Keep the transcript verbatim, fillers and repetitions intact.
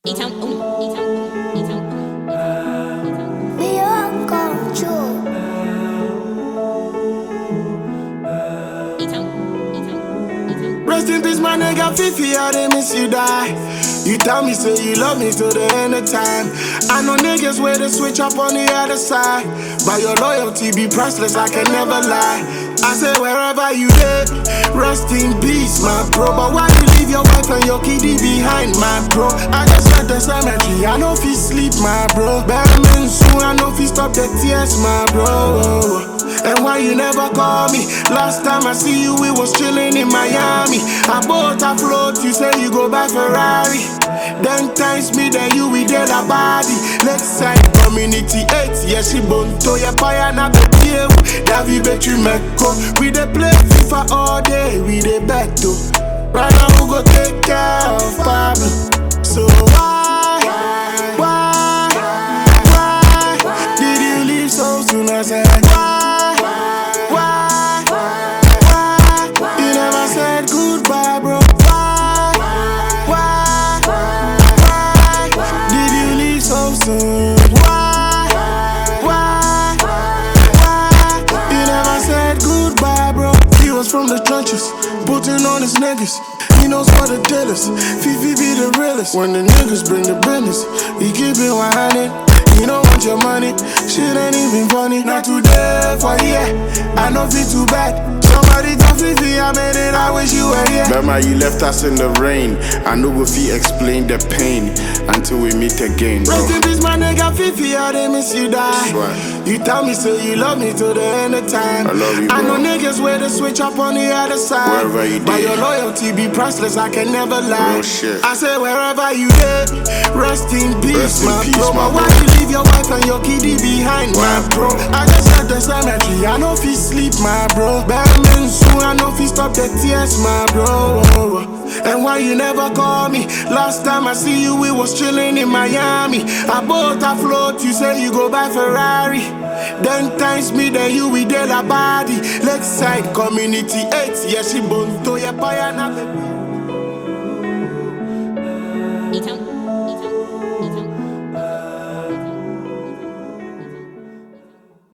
Então, um, então, um, então, um. Melhor control. Então, então, então. Rest in peace, my nigga Fifi, I didn't miss you die. You tell me, say you love me till the end of time. I know niggas where to switch up on the other side, but your loyalty be priceless, I can never lie. I say wherever you live, rest in peace, my bro. But why you leave your wife and your kiddie behind, my bro? I just left the cemetery, I know if you sleep, my bro. Batman soon, I know if you stop the tears, my bro. And why you never call me? Last time I see you, we was chilling in Miami. I bought a float, you say you go buy Ferrari. Then times me, then you we did a body. Lakeside community eight, yes she born to ya paya na be deal. Davi bet you meko. We dey play FIFA all day, we dey bet too. Right now who go take care of Pablo? So why, why, why did you leave so soon? I said why, why, why you never said goodbye, bro? Why, why, why did you leave so soon? Why, why, why you never said goodbye, bro? He was from the trenches, putting on his niggas. He knows what the deal is. Fifi be the realest. When the niggas bring the business, he keep it one hundred. He don't want your money, shit ain't even funny. Not today for here, I know feel too bad. Somebody tell Fifi I made it, I wish you were here. Remember you left us in the rain. I know if you explain the pain until we meet again, bro. Rest in peace, my nigga Fifi, I didn't miss you die. Right. You tell me say you love me till the end of time. I love you, I know bro. niggas where to switch up on the other side. Wherever you But did. your loyalty be priceless, I can never lie. Real shit. I say wherever you did, rest in peace, Rest in my peace, bro. my But why bro. you leave your wife and your kiddie behind, my bro? I just left the cemetery, I know if you sleep, my bro. Batman soon, I know if you stop the tears, my bro. And why you never call me? Last time I see you, we was chilling in Miami. I bought a float, you say you go buy Ferrari. Then times me, then you we did a body. Lakeside community eight, yes she born to ya paya na.